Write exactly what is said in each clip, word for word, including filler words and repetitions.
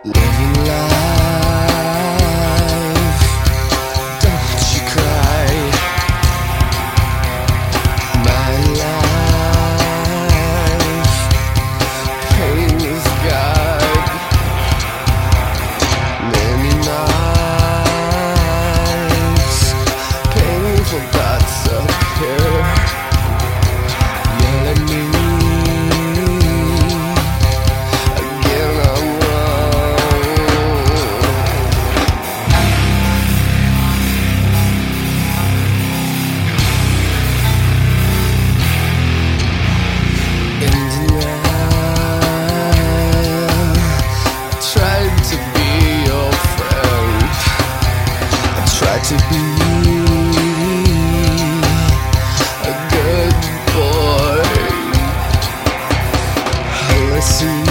Living life, don't you cry. My life, pain with God. Many nights, painful thoughts appear. Yell at me. To be a good boy, listen,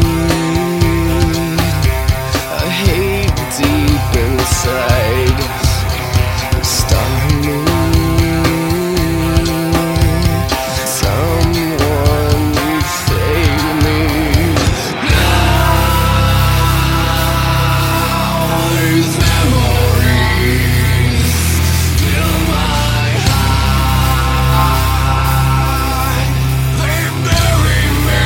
I hate deep inside, starting me, someone save me. Now these memories fill my heart, they bury me.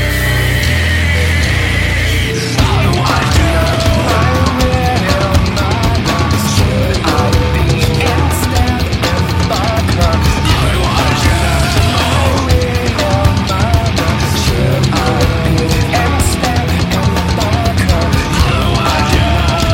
How do I do? I will not. Should I be instead of vodka? How do I do? I will not. Should I be instead of vodka? How do I do?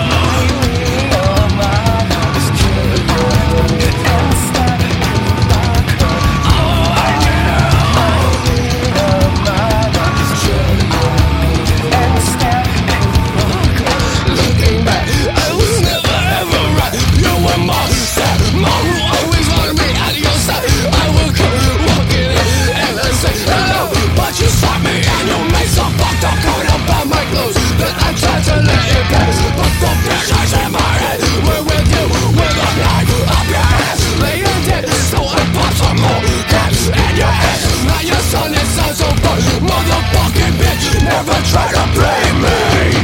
Never try to blame me.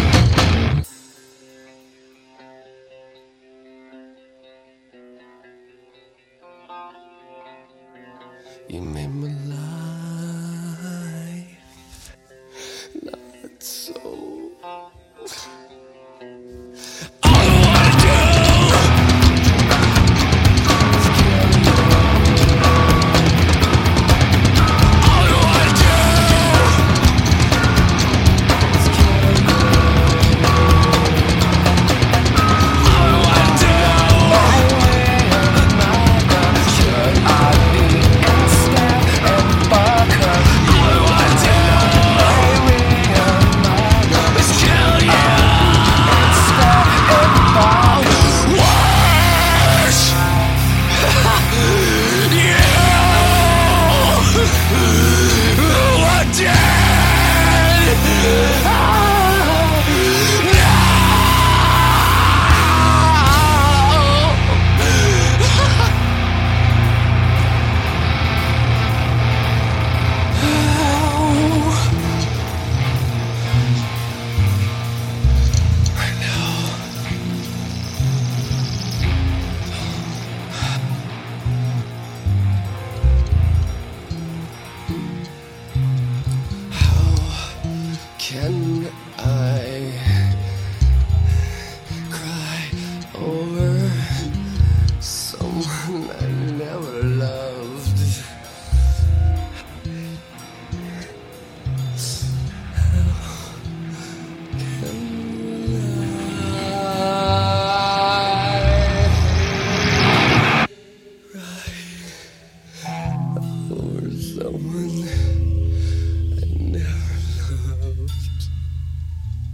You made my life not so. Can I cry over someone I never loved? How can I cry over someone I never loved?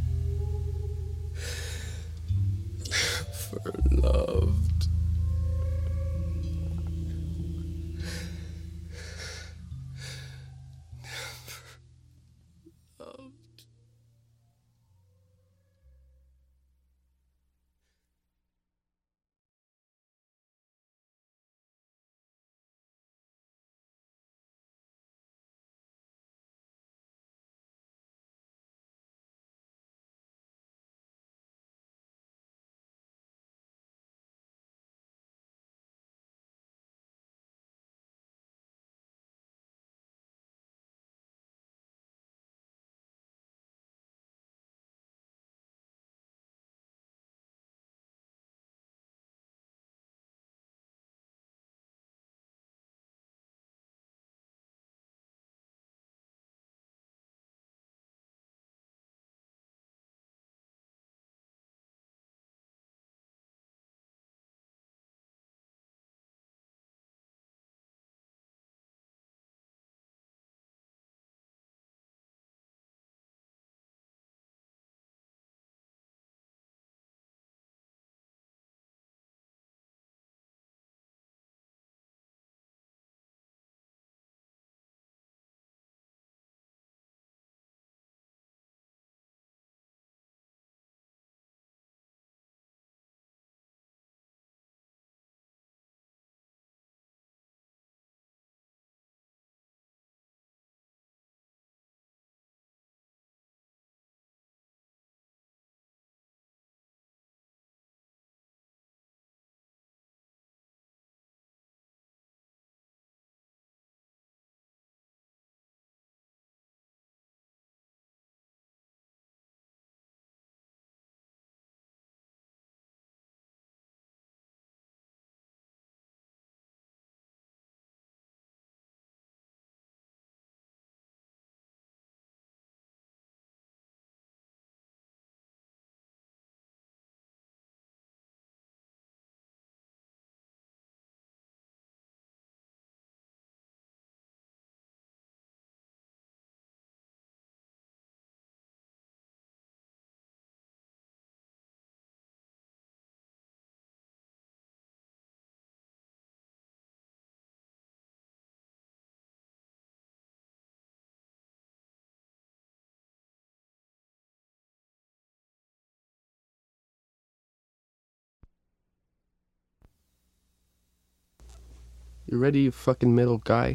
You ready, you fucking middle guy?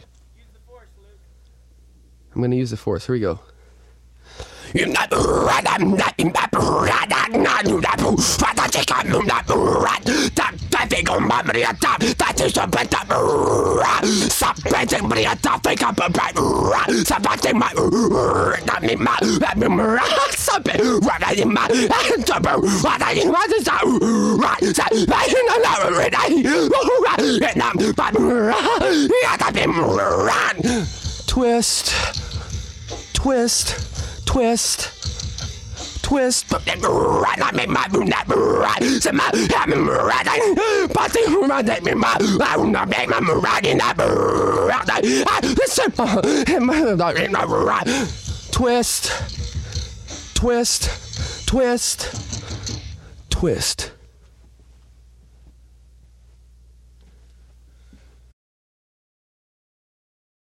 I'm gonna use the force. Here we go. Twist, twist, twist, twist. Twist, twist, twist, twist.